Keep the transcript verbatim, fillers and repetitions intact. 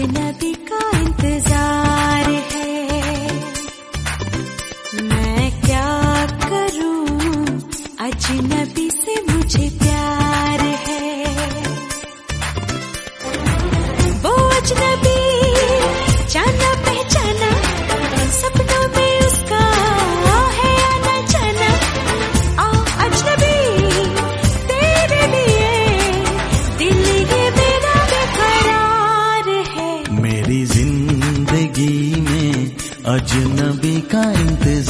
अजनबी का इंतजार है, मैं क्या करूं, अजनबी से मुझे प्यार है। वो अजनबी जाना पहचाना, सपनों में उसका है आना जाना। आ अजनबी तेरे लिए दिल ये मेरा बेकरार है। मेरी जिंदगी में अजनबी का इंतजार